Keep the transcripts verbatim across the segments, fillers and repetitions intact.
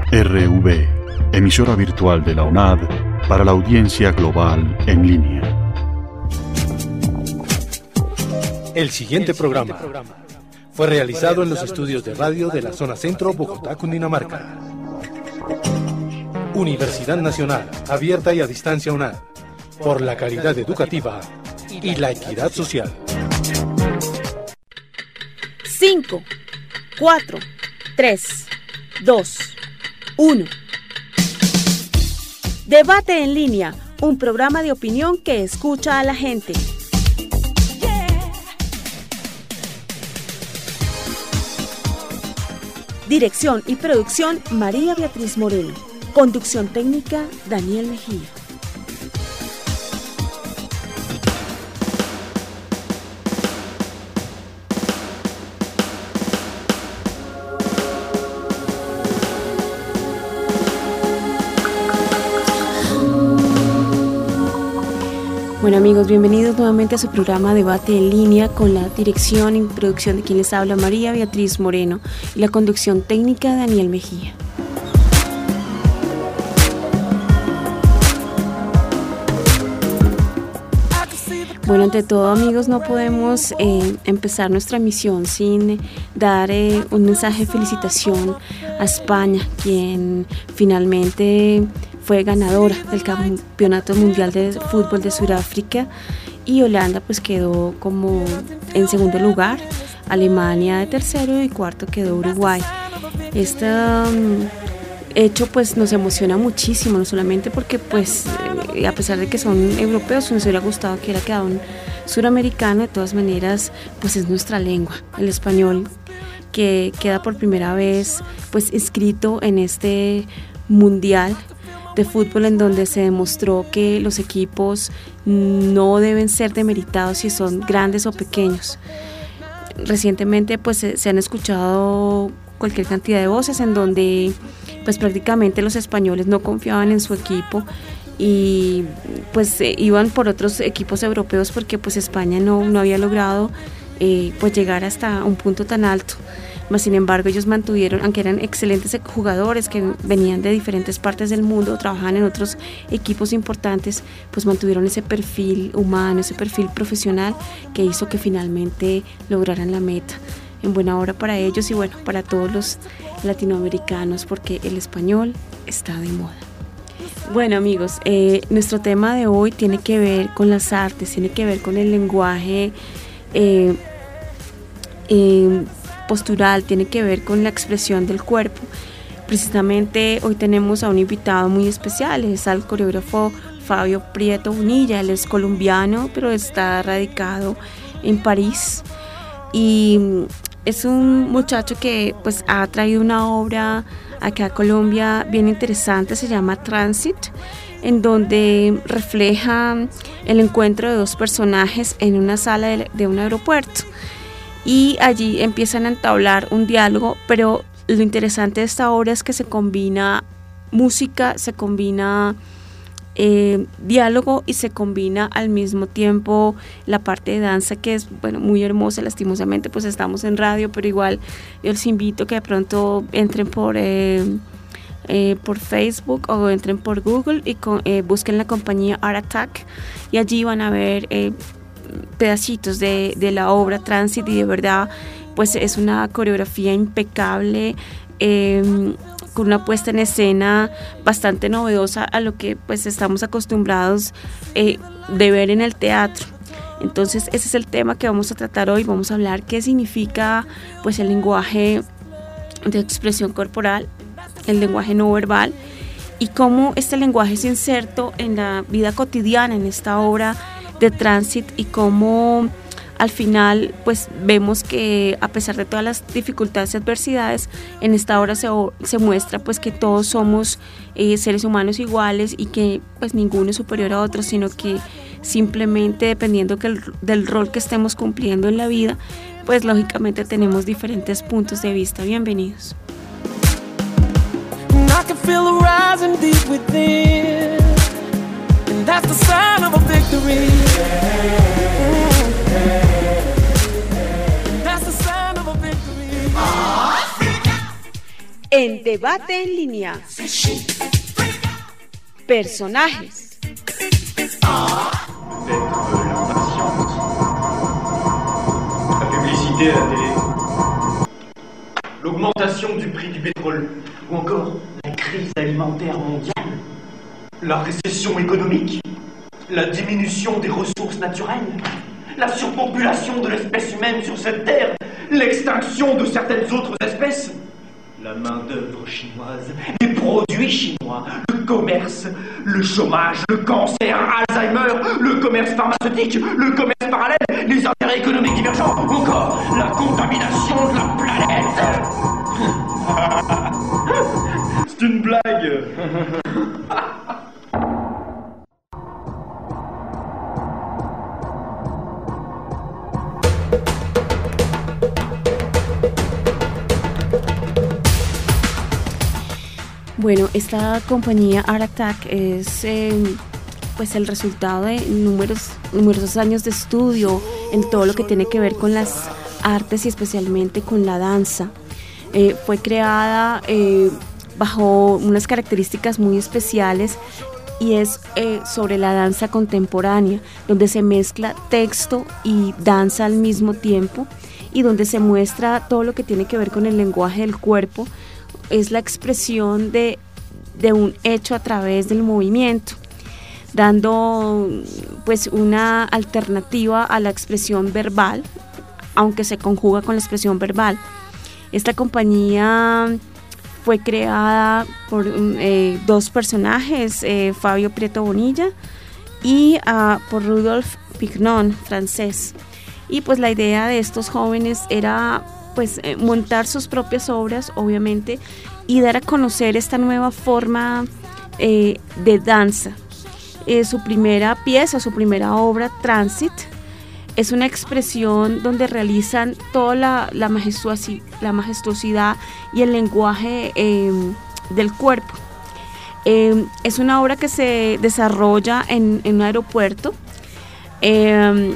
R V, emisora virtual de la UNAD para la audiencia global en línea. El siguiente programa fue realizado en los estudios de radio de la zona centro, Bogotá, Cundinamarca. Universidad Nacional, abierta y a distancia UNAD, por la calidad educativa y la equidad social. cinco, cuatro, tres, dos, uno. Debate en línea, un programa de opinión que escucha a la gente. Dirección y producción, María Beatriz Moreno. Conducción técnica, Daniel Mejía. Bueno amigos, bienvenidos nuevamente a su programa Debate en Línea con la dirección y producción de quien les habla, María Beatriz Moreno, y la conducción técnica, Daniel Mejía. Bueno, ante todo amigos, no podemos eh, empezar nuestra emisión sin dar eh, un mensaje de felicitación a España, quien finalmente fue ganadora del Campeonato Mundial de Fútbol de Sudáfrica, y Holanda pues quedó como en segundo lugar, Alemania de tercero y cuarto quedó Uruguay. Este um, hecho pues nos emociona muchísimo, no solamente porque pues eh, a pesar de que son europeos nos hubiera gustado que hubiera quedado un suramericano. De todas maneras pues es nuestra lengua, el español, que queda por primera vez pues inscrito en este mundial de fútbol, en donde se demostró que los equipos no deben ser demeritados si son grandes o pequeños. Recientemente pues se, se han escuchado cualquier cantidad de voces en donde pues prácticamente los españoles no confiaban en su equipo y pues eh, iban por otros equipos europeos porque pues España no, no había logrado eh, pues llegar hasta un punto tan alto. Mas, sin embargo, ellos mantuvieron, aunque eran excelentes jugadores que venían de diferentes partes del mundo, trabajaban en otros equipos importantes, pues mantuvieron ese perfil humano, ese perfil profesional que hizo que finalmente lograran la meta. En buena hora para ellos y bueno, para todos los latinoamericanos, porque el español está de moda. Bueno amigos, eh, nuestro tema de hoy tiene que ver con las artes, tiene que ver con el lenguaje eh, eh, postural, tiene que ver con la expresión del cuerpo. Precisamente hoy tenemos a un invitado muy especial, es al coreógrafo Fabio Prieto Unilla. Él es colombiano, pero está radicado en París y es un muchacho que pues ha traído una obra acá a Colombia bien interesante, se llama Transit, en donde refleja el encuentro de dos personajes en una sala de, de un aeropuerto. Y allí empiezan a entablar un diálogo, pero lo interesante de esta obra es que se combina música, se combina eh, diálogo y se combina al mismo tiempo la parte de danza, que es bueno muy hermosa. Lastimosamente pues estamos en radio, pero igual yo les invito que de pronto entren por eh, eh, por Facebook o entren por Google y con, eh, busquen la compañía Art Attack, y allí van a ver eh, pedacitos de, de la obra Transit, y de verdad pues es una coreografía impecable, eh, con una puesta en escena bastante novedosa a lo que pues estamos acostumbrados eh, de ver en el teatro. Entonces ese es el tema que vamos a tratar hoy. Vamos a hablar qué significa pues el lenguaje de expresión corporal, el lenguaje no verbal, y cómo este lenguaje es inserto en la vida cotidiana en esta obra de Transit, y cómo al final pues vemos que a pesar de todas las dificultades y adversidades, en esta obra se, se muestra pues que todos somos eh, seres humanos iguales, y que pues ninguno es superior a otro, sino que simplemente dependiendo que el, del rol que estemos cumpliendo en la vida, pues lógicamente tenemos diferentes puntos de vista. Bienvenidos. I can feel the rising deep within, and that's the sign of a victory. That's the sign of a victory. En Debate en Línea. Personajes. La publicité à la télé. L'augmentation du prix du pétrole. Ou encore la crise alimentaire mondiale. La récession économique. La diminution des ressources naturelles. La surpopulation de l'espèce humaine sur cette terre. L'extinction de certaines autres espèces. La main-d'œuvre chinoise, les produits chinois, le commerce, le chômage, le cancer, Alzheimer, le commerce pharmaceutique, le commerce parallèle, les intérêts économiques divergents, ou encore la contamination de la planète. C'est une blague. Bueno, esta compañía Art Attack es eh, pues el resultado de numerosos, numerosos años de estudio en todo lo que tiene que ver con las artes y especialmente con la danza. Eh, fue creada eh, bajo unas características muy especiales y es eh, sobre la danza contemporánea, donde se mezcla texto y danza al mismo tiempo y donde se muestra todo lo que tiene que ver con el lenguaje del cuerpo. Es la expresión de, de un hecho a través del movimiento, dando pues una alternativa a la expresión verbal, aunque se conjuga con la expresión verbal. Esta compañía fue creada por eh, dos personajes, eh, Fabio Prieto Bonilla y uh, por Rudolf Pignon, francés. Y pues la idea de estos jóvenes era pues eh, montar sus propias obras, obviamente, y dar a conocer esta nueva forma eh, de danza. Eh, su primera pieza, su primera obra, Transit, es una expresión donde realizan toda la, la, majestuosi, la majestuosidad y el lenguaje eh, del cuerpo. Eh, es una obra que se desarrolla en, en un aeropuerto, eh,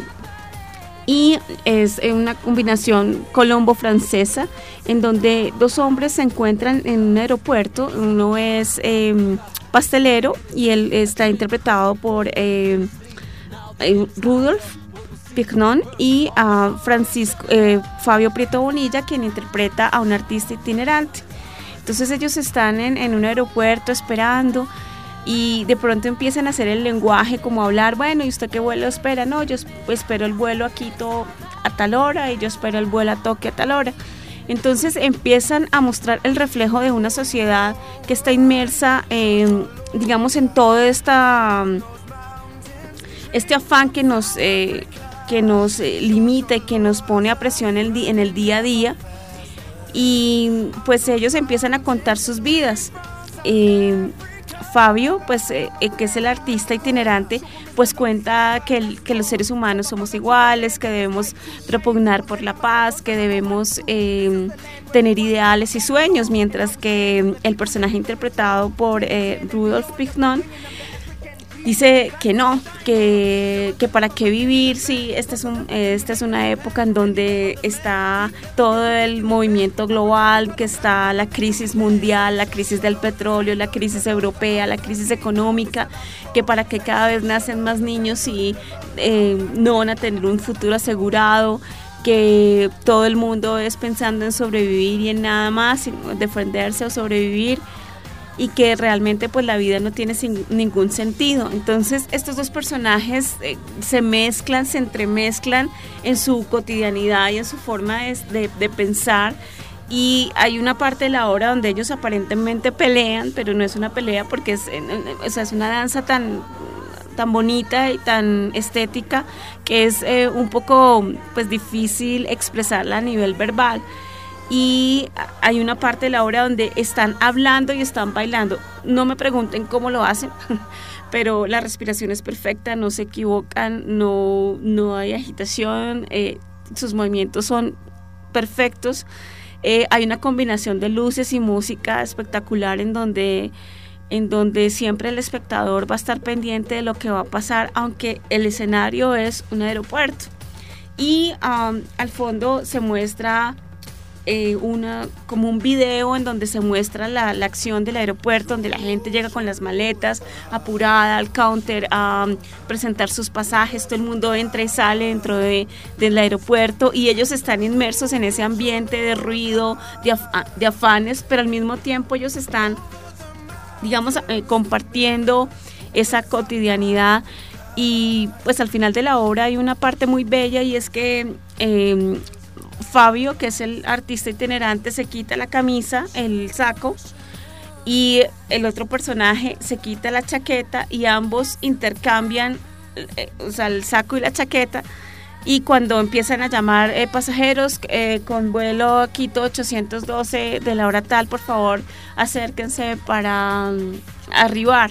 y es una combinación colombo-francesa en donde dos hombres se encuentran en un aeropuerto. Uno es eh, pastelero y él está interpretado por eh, eh, Rudolf Pignon y a Francisco eh, Fabio Prieto Bonilla, quien interpreta a un artista itinerante. Entonces ellos están en, en un aeropuerto esperando y de pronto empiezan a hacer el lenguaje, como hablar, bueno, ¿y usted qué vuelo espera? No, yo espero el vuelo a Quito a tal hora y yo espero el vuelo a Tokio a tal hora. Entonces empiezan a mostrar el reflejo de una sociedad que está inmersa en, digamos, en todo esta, este afán que nos, eh, que nos limita y que nos pone a presión en el, en el día a día. Y pues ellos empiezan a contar sus vidas. Eh, Fabio, pues eh, que es el artista itinerante, pues cuenta que, el, que los seres humanos somos iguales, que debemos propugnar por la paz, que debemos eh, tener ideales y sueños, mientras que el personaje interpretado por eh, Rudolf Pignon dice que no, que, que para qué vivir si esta es, un, esta es una época en donde está todo el movimiento global, que está la crisis mundial, la crisis del petróleo, la crisis europea, la crisis económica, que para qué cada vez nacen más niños y eh, no van a tener un futuro asegurado, que todo el mundo es pensando en sobrevivir y en nada más, en defenderse o sobrevivir, y que realmente pues la vida no tiene sin, ningún sentido. Entonces estos dos personajes eh, se mezclan, se entremezclan en su cotidianidad y en su forma de, de, de pensar, y hay una parte de la obra donde ellos aparentemente pelean, pero no es una pelea porque es, o sea, es una danza tan, tan bonita y tan estética que es eh, un poco pues difícil expresarla a nivel verbal. Y hay una parte de la obra donde están hablando y están bailando. No me pregunten cómo lo hacen, pero la respiración es perfecta, no se equivocan, no, no hay agitación, eh, sus movimientos son perfectos. Eh, hay una combinación de luces y música espectacular en donde, en donde siempre el espectador va a estar pendiente de lo que va a pasar, aunque el escenario es un aeropuerto. Y um, al fondo se muestra eh, una, como un video en donde se muestra la, la acción del aeropuerto, donde la gente llega con las maletas apurada al counter a um, presentar sus pasajes, todo el mundo entra y sale dentro de, del aeropuerto y ellos están inmersos en ese ambiente de ruido, de, af de afanes, pero al mismo tiempo ellos están, digamos, eh, compartiendo esa cotidianidad. Y pues al final de la obra hay una parte muy bella y es que eh, Fabio, que es el artista itinerante, se quita la camisa, el saco, y el otro personaje se quita la chaqueta y ambos intercambian, eh, o sea, el saco y la chaqueta. Y cuando empiezan a llamar eh, pasajeros eh, con vuelo a Quito ochocientos doce de la hora tal, por favor acérquense para um, arribar.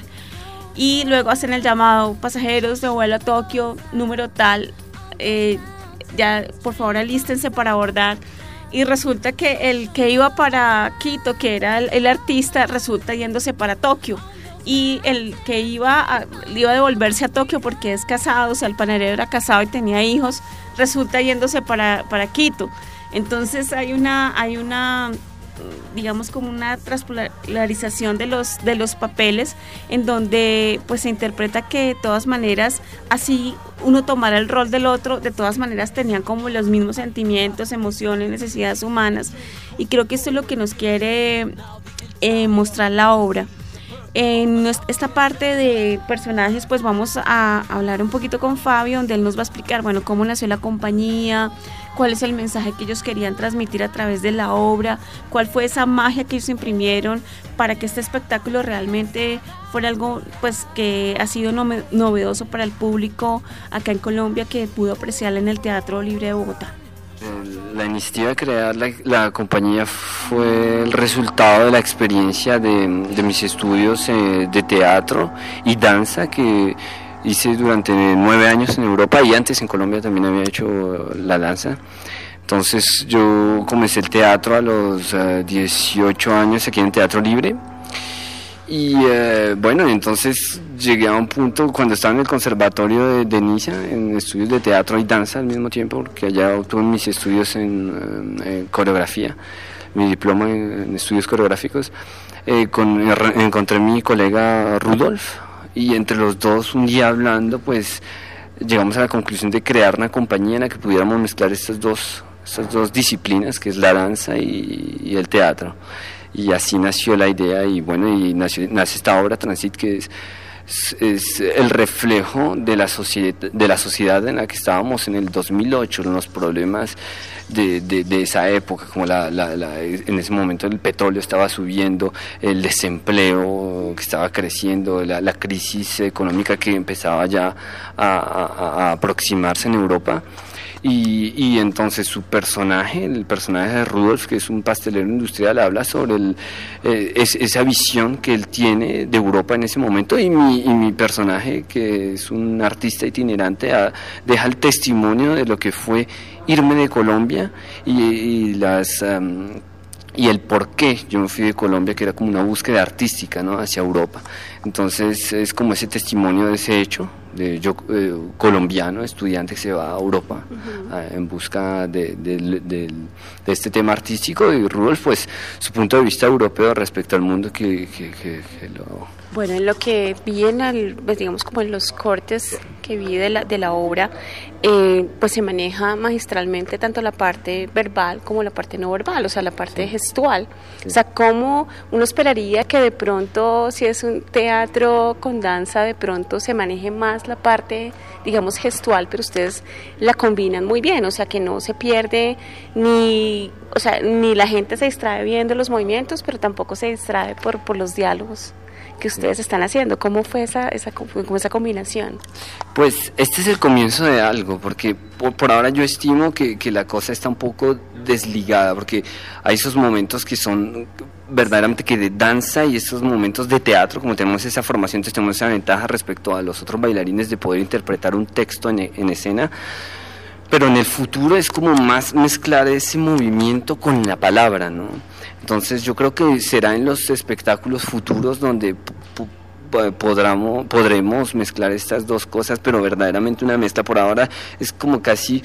Y luego hacen el llamado, pasajeros de vuelo a Tokio, número tal, eh, ya por favor alístense para abordar. Y resulta que el que iba para Quito, que era el, el artista, resulta yéndose para Tokio. Y el que iba a, iba a devolverse a Tokio porque es casado, o sea, el panadero era casado y tenía hijos, resulta yéndose para, para Quito. Entonces hay una, hay una, digamos, como una transpolarización de los, de los papeles, en donde pues se interpreta que de todas maneras, así uno tomara el rol del otro, de todas maneras tenían como los mismos sentimientos, emociones, necesidades humanas, y creo que esto es lo que nos quiere eh, mostrar la obra. En esta parte de personajes, pues vamos a hablar un poquito con Fabio, donde él nos va a explicar, bueno, cómo nació la compañía, cuál es el mensaje que ellos querían transmitir a través de la obra, cuál fue esa magia que ellos imprimieron para que este espectáculo realmente fuera algo pues que ha sido novedoso para el público acá en Colombia, que pudo apreciarla en el Teatro Libre de Bogotá. La iniciativa de crear la, la compañía fue el resultado de la experiencia de, de mis estudios eh, de teatro y danza que hice durante nueve años en Europa, y antes en Colombia también había hecho la danza. Entonces yo comencé el teatro a los uh, dieciocho años aquí en Teatro Libre. Y eh, bueno, entonces llegué a un punto cuando estaba en el conservatorio de, de Niza, en estudios de teatro y danza al mismo tiempo, porque allá obtuve mis estudios en, en coreografía, mi diploma en, en estudios coreográficos. Eh, con, encontré a mi colega Rudolf, y entre los dos, un día hablando, pues llegamos a la conclusión de crear una compañía en la que pudiéramos mezclar estas dos, estas dos disciplinas, que es la danza y, y el teatro. Y así nació la idea, y bueno, y nació, nace esta obra Transit, que es, es, es el reflejo de la, sociedad, de la sociedad en la que estábamos en el dos mil ocho, los problemas de, de, de esa época, como la, la, la, en ese momento el petróleo estaba subiendo, el desempleo que estaba creciendo, la, la crisis económica que empezaba ya a, a, a aproximarse en Europa. Y, y entonces su personaje, el personaje de Rudolf, que es un pastelero industrial, habla sobre el, eh, es, esa visión que él tiene de Europa en ese momento, y mi, y mi personaje, que es un artista itinerante, a, deja el testimonio de lo que fue irme de Colombia y, y las... Um, y el por qué yo me fui de Colombia, que era como una búsqueda artística, ¿no?, hacia Europa. Entonces es como ese testimonio de ese hecho, de yo eh, colombiano, estudiante que se va a Europa uh-huh. a, en busca de, de, de, de, de este tema artístico, y Rudolf, pues su punto de vista europeo respecto al mundo que, que, que, que lo... Bueno, en lo que vi en el, pues digamos como en los cortes que vi de la, de la obra, eh, pues se maneja magistralmente tanto la parte verbal como la parte no verbal, o sea, la parte sí. gestual. Sí. O sea, cómo uno esperaría que de pronto, si es un teatro con danza, de pronto se maneje más la parte, digamos, gestual, pero ustedes la combinan muy bien, o sea, que no se pierde ni, o sea, ni la gente se distrae viendo los movimientos, pero tampoco se distrae por, por los diálogos que ustedes están haciendo. ¿Cómo fue esa, esa, como esa combinación? Pues este es el comienzo de algo, porque por, por ahora yo estimo que, que la cosa está un poco desligada, porque hay esos momentos que son verdaderamente que de danza, y esos momentos de teatro, como tenemos esa formación, entonces tenemos esa ventaja respecto a los otros bailarines de poder interpretar un texto en, en escena. Pero en el futuro es como más mezclar ese movimiento con la palabra, ¿no? Entonces yo creo que será en los espectáculos futuros donde podremos, podremos mezclar estas dos cosas, pero verdaderamente una mezcla por ahora es como casi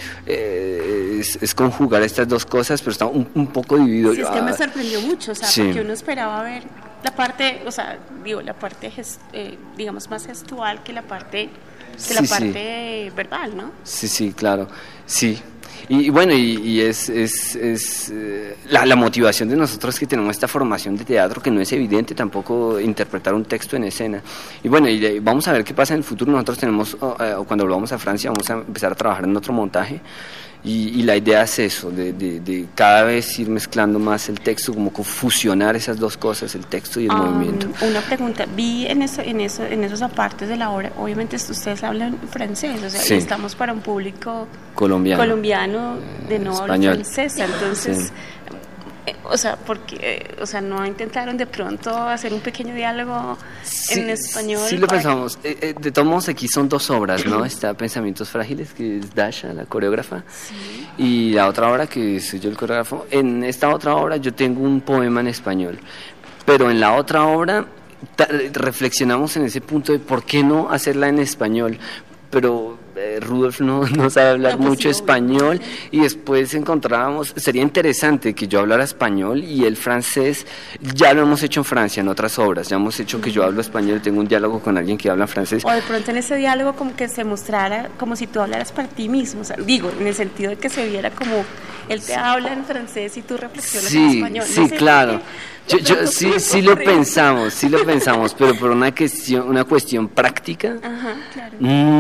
eh, es, es conjugar estas dos cosas, pero está un, un poco dividido. Sí, es que me sorprendió mucho, o sea, sí. porque uno esperaba ver la parte, o sea, digo, la parte gest, eh, digamos más gestual que la parte que sí, la parte sí. verbal, ¿no? Sí, sí, claro, sí. Y, y bueno, y, y es, es, es eh, la, la motivación de nosotros que tenemos esta formación de teatro, que no es evidente tampoco interpretar un texto en escena. Y bueno, y de, vamos a ver qué pasa en el futuro. Nosotros tenemos, eh, cuando volvamos a Francia, vamos a empezar a trabajar en otro montaje. Y, y la idea es eso, de, de, de cada vez ir mezclando más el texto, como fusionar esas dos cosas, el texto y el um, movimiento. Una pregunta, vi en eso, en eso, en esos apartes de la obra, obviamente ustedes hablan francés, o sea, sí. estamos para un público colombiano, colombiano de no habla francesa, entonces, sí. eh, o sea, porque, eh, o sea, no intentaron de pronto hacer un pequeño diálogo sí, en español. Sí, lo pensamos. Eh, eh, de todos modos, aquí son dos obras, ¿no? Está Pensamientos Frágiles, que es Dasha, la coreógrafa, sí. y la otra obra, que soy yo el coreógrafo. En esta otra obra yo tengo un poema en español, pero en la otra obra ta- reflexionamos en ese punto de por qué no hacerla en español, pero eh, Rudolf no, no sabe hablar no, pues mucho sí, español, y después encontrábamos, sería interesante que yo hablara español y el francés. Ya lo hemos hecho en Francia en otras obras, ya hemos hecho que yo hablo español, tengo un diálogo con alguien que habla francés, o de pronto en ese diálogo como que se mostrara como si tú hablaras para ti mismo, o sea, digo, en el sentido de que se viera como él te habla en francés y tú reflexionas sí, en español. Sí, no sé claro. Yo, yo, sí, sí lo pensamos, sí lo pensamos, pero por una cuestión, una cuestión práctica, ajá, claro.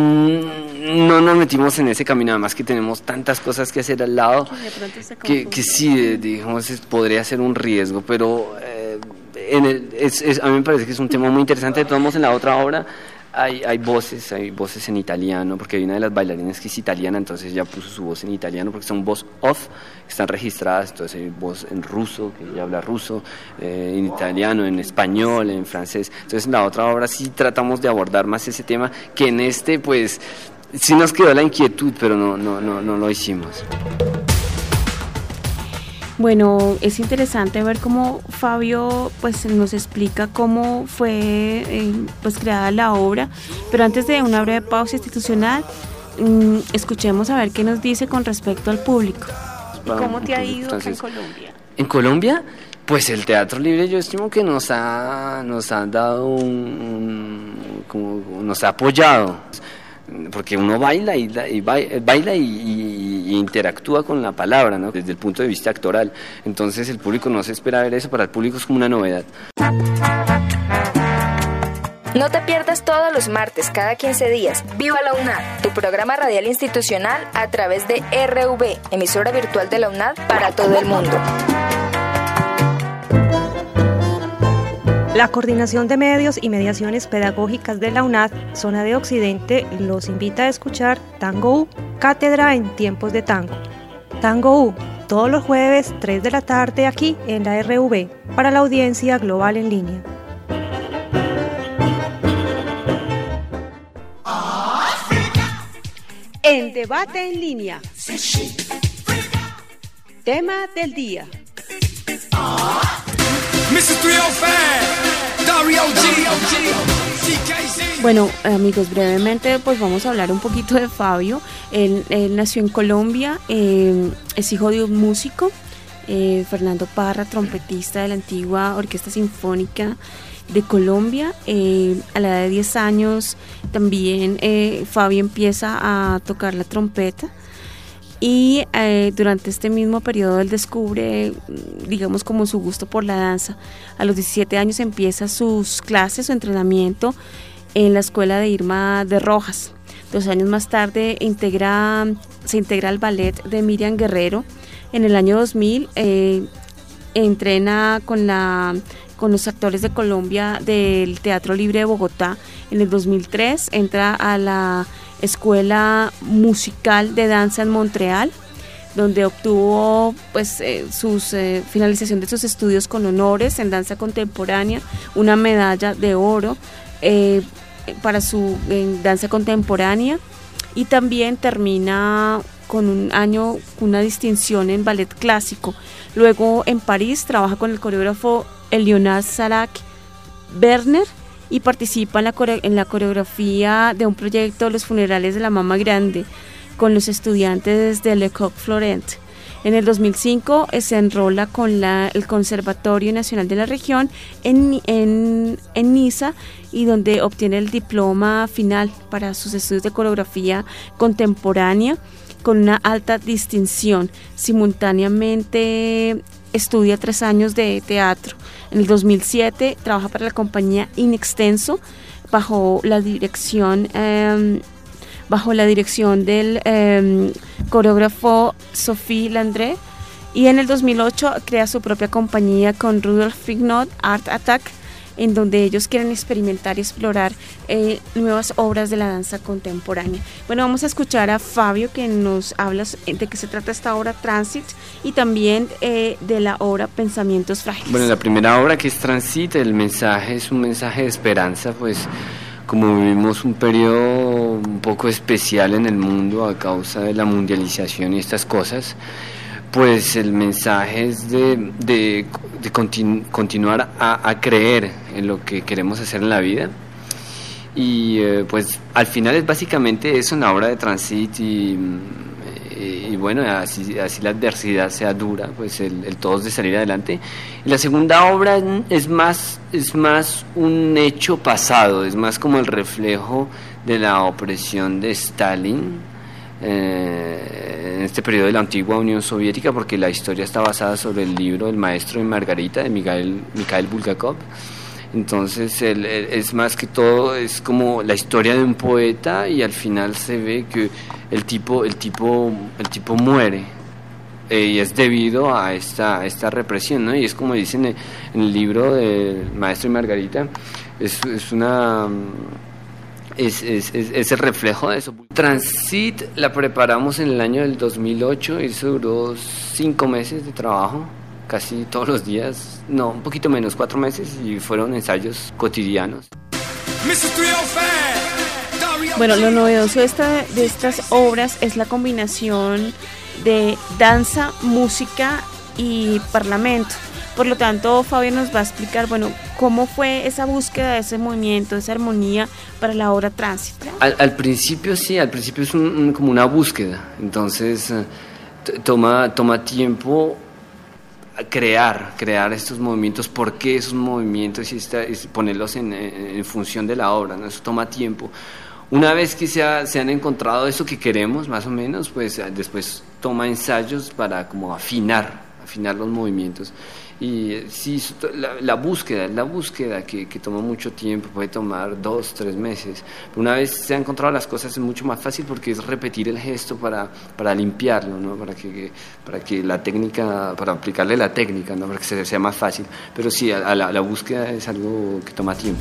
mmm, no nos metimos en ese camino, además que tenemos tantas cosas que hacer al lado, que, que sí, digamos, podría ser un riesgo, pero eh, en el, es, es, a mí me parece que es un tema muy interesante. De todos modos, en la otra obra Hay, hay voces, hay voces en italiano, porque hay una de las bailarinas que es italiana, entonces ella puso su voz en italiano, porque son voz off, están registradas, entonces hay voz en ruso, que ella habla ruso, eh, en italiano, en español, en francés. Entonces en la otra obra sí tratamos de abordar más ese tema, que en este pues sí nos quedó la inquietud, pero no, no, no, no lo hicimos. Bueno, es interesante ver cómo Fabio pues nos explica cómo fue eh, pues creada la obra, pero antes de una breve pausa institucional, mmm, escuchemos a ver qué nos dice con respecto al público. ¿Y cómo te ha ido Entonces, en Colombia? En Colombia, pues el Teatro Libre yo estimo que nos ha nos ha dado un, un como nos ha apoyado, porque uno baila y, y baila y, y, y interactúa con la palabra, ¿no? Desde el punto de vista actoral. Entonces el público no se espera ver eso, para el público es como una novedad. No te pierdas todos los martes, cada quince días, Viva la UNAD, tu programa radial institucional a través de R V, emisora virtual de la UNAD para todo el mundo. La Coordinación de Medios y Mediaciones Pedagógicas de la UNAD, Zona de Occidente, los invita a escuchar Tango U, Cátedra en Tiempos de Tango. Tango U, todos los jueves, tres de la tarde, aquí en la R V, para la audiencia global en línea. En Debate en Línea. Tema del día. Bueno, amigos, brevemente pues vamos a hablar un poquito de Fabio. Él, él nació en Colombia, eh, es hijo de un músico, eh, Fernando Parra, trompetista de la antigua Orquesta Sinfónica de Colombia. Eh, a la edad de diez años también eh, Fabio empieza a tocar la trompeta. Y eh, durante este mismo periodo él descubre, digamos, como su gusto por la danza. A los diecisiete años empieza sus clases, su entrenamiento en la escuela de Irma de Rojas. Dos años más tarde integra, se integra al ballet de Miriam Guerrero. En el año dos mil eh, entrena con, la, con los actores de Colombia del Teatro Libre de Bogotá. En el dos mil tres entra a la Escuela Musical de Danza en Montreal, donde obtuvo pues eh, sus eh, finalización de sus estudios con honores en danza contemporánea, una medalla de oro eh, para su en danza contemporánea, y también termina con un año, una distinción en ballet clásico. Luego en París trabaja con el coreógrafo Leonard Sarak Werner y participa en la, core- en la coreografía de un proyecto, Los funerales de la Mama Grande, con los estudiantes de Le Coq Florent. En el dos mil cinco eh, se enrola con la, el Conservatorio Nacional de la Región en, en, en Niza, y donde obtiene el diploma final para sus estudios de coreografía contemporánea con una alta distinción. Simultáneamente estudia tres años de teatro. En el dos mil siete trabaja para la compañía In Extenso bajo la dirección eh, bajo la dirección del eh, coreógrafo Sophie Landré, y en el dos mil ocho crea su propia compañía con Rudolf Frignot, Art Attack, en donde ellos quieren experimentar y explorar eh, nuevas obras de la danza contemporánea. Bueno, vamos a escuchar a Fabio, que nos habla de qué se trata esta obra Transit, y también eh, de la obra Pensamientos Frágiles. Bueno, la primera obra, que es Transit, el mensaje es un mensaje de esperanza, pues como vivimos un periodo un poco especial en el mundo a causa de la mundialización y estas cosas, pues el mensaje es de, de, de continu, continuar a, a creer en lo que queremos hacer en la vida. Y eh, pues al final es básicamente eso, una obra de Transit, y, y, y bueno, así, así la adversidad sea dura, pues el, el todos de salir adelante. Y la segunda obra es más, es más un hecho pasado, es más como el reflejo de la opresión de Stalin eh, en este periodo de la antigua Unión Soviética, porque la historia está basada sobre el libro El Maestro y Margarita de Mikhail, Mikhail Bulgakov. Entonces el, el, es más que todo, es como la historia de un poeta, y al final se ve que el tipo, el tipo, el tipo muere, eh, y es debido a esta, esta represión, ¿no? Y es como dicen en, en el libro del Maestro y Margarita, es, es una... Es, es, es, es el reflejo de eso. Transit la preparamos en el año del dos mil ocho, y eso duró cinco meses de trabajo, casi todos los días, no, un poquito menos, cuatro meses, y fueron ensayos cotidianos. Bueno, lo novedoso de, esta, de estas obras es la combinación de danza, música y parlamento. Por lo tanto, Fabio nos va a explicar, bueno, cómo fue esa búsqueda de ese movimiento, esa armonía para la obra Transit. Al, al principio sí, al principio es un, un, como una búsqueda, entonces t- toma, toma tiempo crear, crear estos movimientos, por qué esos movimientos, y esta, es ponerlos en, en función de la obra, ¿no? Eso toma tiempo. Una vez que se, ha, se han encontrado eso que queremos, más o menos, pues después toma ensayos para como afinar, afinar los movimientos. Y sí, la, la búsqueda, la búsqueda que, que toma mucho tiempo, puede tomar dos, tres meses. Una vez se han encontrado las cosas es mucho más fácil, porque es repetir el gesto para, para limpiarlo, ¿no? Para que, para que la técnica, para aplicarle la técnica, ¿no? Para que sea más fácil. Pero sí, a, a la, la búsqueda es algo que toma tiempo.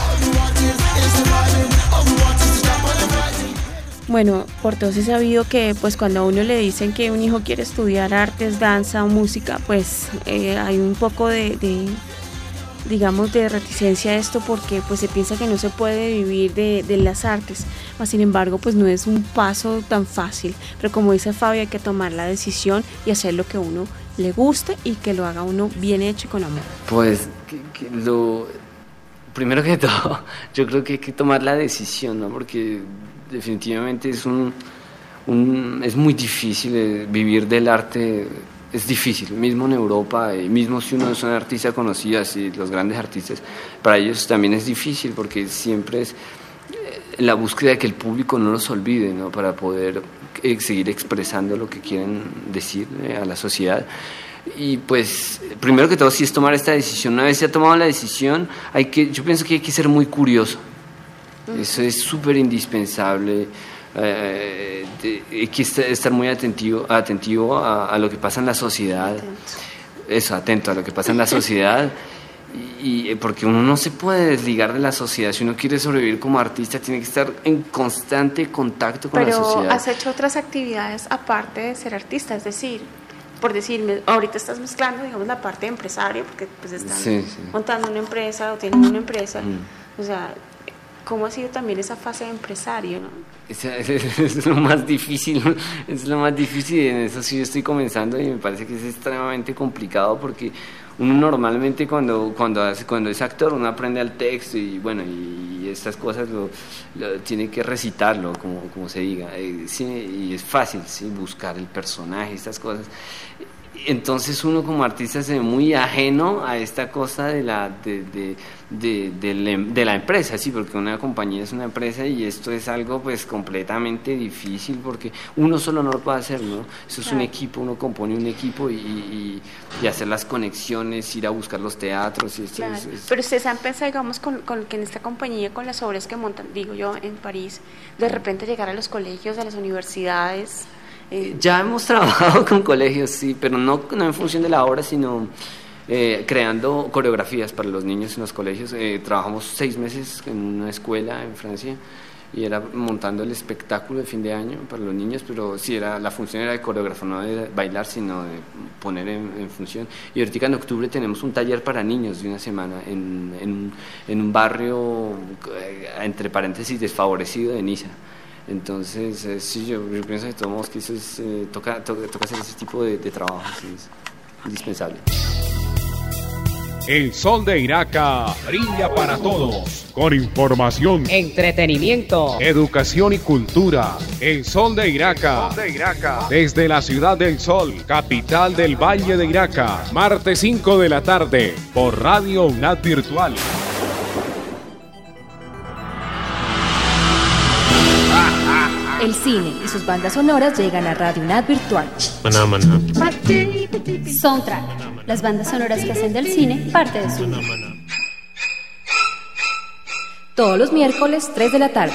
Bueno, por todos es sabido que pues cuando a uno le dicen que un hijo quiere estudiar artes, danza o música, pues eh, hay un poco de, de, digamos, de reticencia a esto, porque pues se piensa que no se puede vivir de, de las artes. Mas, sin embargo, pues no es un paso tan fácil, pero como dice Fabio, hay que tomar la decisión y hacer lo que a uno le guste, y que lo haga uno bien hecho y con amor. Pues que, que lo primero que todo, yo creo que hay que tomar la decisión, ¿no? Porque definitivamente es un, un es muy difícil vivir del arte, es difícil, mismo en Europa, y mismo si uno es un artista conocido, así los grandes artistas, para ellos también es difícil, porque siempre es la búsqueda de que el público no los olvide, ¿no? Para poder eh, seguir expresando lo que quieren decir eh, a la sociedad. Y pues primero que todo sí es tomar esta decisión. Una vez se ha tomado la decisión, hay que, yo pienso que hay que ser muy curioso. Eso es súper indispensable. Eh, de, hay que estar muy atentivo, atentivo a, a lo que pasa en la sociedad. Atento. Eso, atento a lo que pasa en la sociedad. Y, y porque uno no se puede desligar de la sociedad. Si uno quiere sobrevivir como artista, tiene que estar en constante contacto con Pero la sociedad. Pero has hecho otras actividades aparte de ser artista, es decir, por decir, ahorita estás mezclando, digamos, la parte de empresario, porque pues están sí, sí. montando una empresa o tienen una empresa. Mm. O sea, ¿cómo ha sido también esa fase de empresario, no? Es, es, es lo más difícil, es lo más difícil, en eso sí yo estoy comenzando, y me parece que es extremadamente complicado, porque uno normalmente cuando, cuando, hace, cuando es actor uno aprende al texto y bueno, y estas cosas lo, lo tiene que recitarlo, como, como se diga, eh, sí, y es fácil, ¿sí? Buscar el personaje, estas cosas. Entonces uno como artista se ve muy ajeno a esta cosa de la de, de, de, de, la, de la empresa, sí, porque una compañía es una empresa y esto es algo pues completamente difícil porque uno solo no lo puede hacer, ¿no? Eso es claro. Un equipo, uno compone un equipo y, y, y hacer las conexiones, ir a buscar los teatros y esto claro. es, es... Pero ustedes han pensado, digamos, con, con que en esta compañía, con las obras que montan, digo yo, en París, de repente llegar a los colegios, a las universidades... Eh, ya hemos trabajado con colegios, sí, pero no, no en función de la obra, sino eh, creando coreografías para los niños en los colegios. Eh, trabajamos seis meses en una escuela en Francia y era montando el espectáculo de fin de año para los niños, pero sí, era, la función era de coreógrafo, no de bailar, sino de poner en, en función. Y ahorita en octubre tenemos un taller para niños de una semana en, en, en un barrio, eh, entre paréntesis, desfavorecido de Niza. Entonces, eh, sí, yo, yo pienso de todos modos que eso es, eh, toca, toca, toca hacer ese tipo de, de trabajo, sí, es indispensable. El sol de Iraca brilla para todos, con información, entretenimiento, educación y cultura. El sol de Iraca, sol de Iraca. Desde la ciudad del sol, capital del Valle de Iraca, martes cinco de la tarde, por Radio UNAD Virtual. El cine y sus bandas sonoras llegan a Radio UNAD Virtual. Maná, maná. Soundtrack, las bandas sonoras que hacen del cine parte de su vida. Todos los miércoles, tres de la tarde.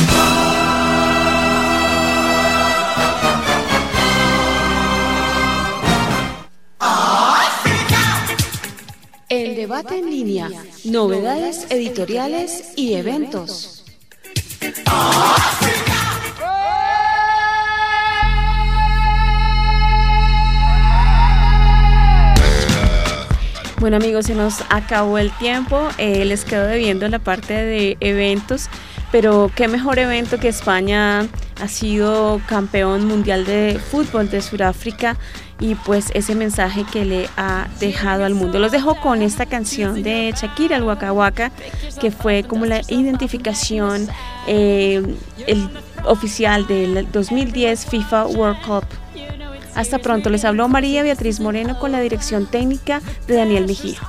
El debate en línea, novedades editoriales y eventos. Bueno amigos, se nos acabó el tiempo, eh, les quedo debiendo la parte de eventos, pero qué mejor evento que España ha sido campeón mundial de fútbol de Sudáfrica y pues ese mensaje que le ha dejado al mundo. Los dejo con esta canción de Shakira, el Waka Waka, que fue como la identificación eh, el oficial del dos mil diez FIFA World Cup. Hasta pronto, les habló María Beatriz Moreno con la dirección técnica de Daniel Mejía.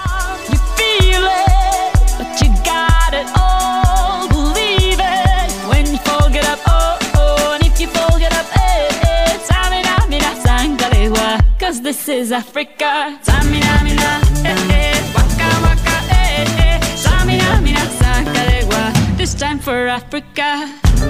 Cause this is Africa. Samina, mina, eh, eh, waka, waka, eh, eh. Samina, mina, sakalegua. This time for Africa.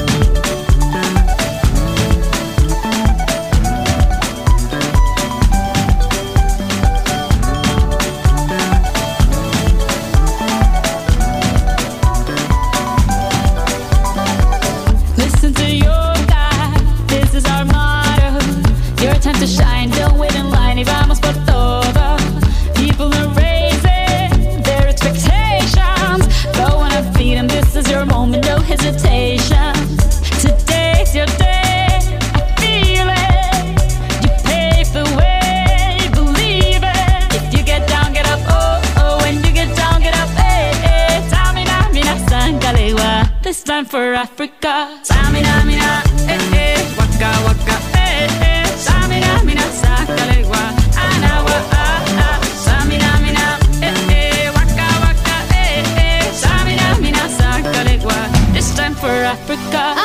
Listen to your God, this is our motto. Your time to shine, don't wait in line, y vamos por todo. People are raising their expectations. Go on and feed them, this is your moment, no hesitation. Today's your day, I feel it. You pave the way, believe it. If you get down, get up, oh, oh. When you get down, get up, eh, eh. Samina, mina, sangalewa. This time for Africa. Samina, mina, eh, eh. Waka, waka, eh, eh. Samina, mina, sakalegua. Anawa, ah, ah. Samina, mina, eh, eh. Waka, waka, eh, eh. Samina, mina, sakalegua. This time for Africa.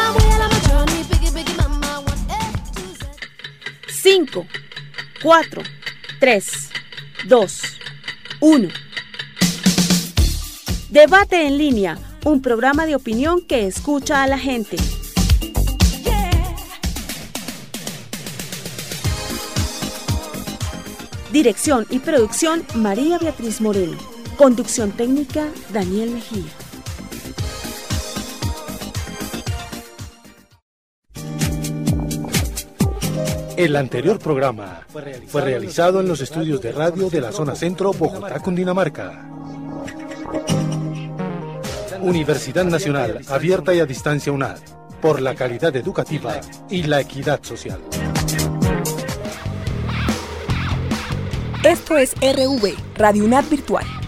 cinco, cuatro, tres, dos, uno. Debate en línea, un programa de opinión que escucha a la gente. Dirección y producción María Beatriz Moreno. Conducción técnica Daniel Mejía. El anterior programa fue realizado en los estudios de radio de la zona centro, Bogotá, Cundinamarca. Universidad Nacional, abierta y a distancia UNAD, por la calidad educativa y la equidad social. Esto es R V, Radio UNAD Virtual.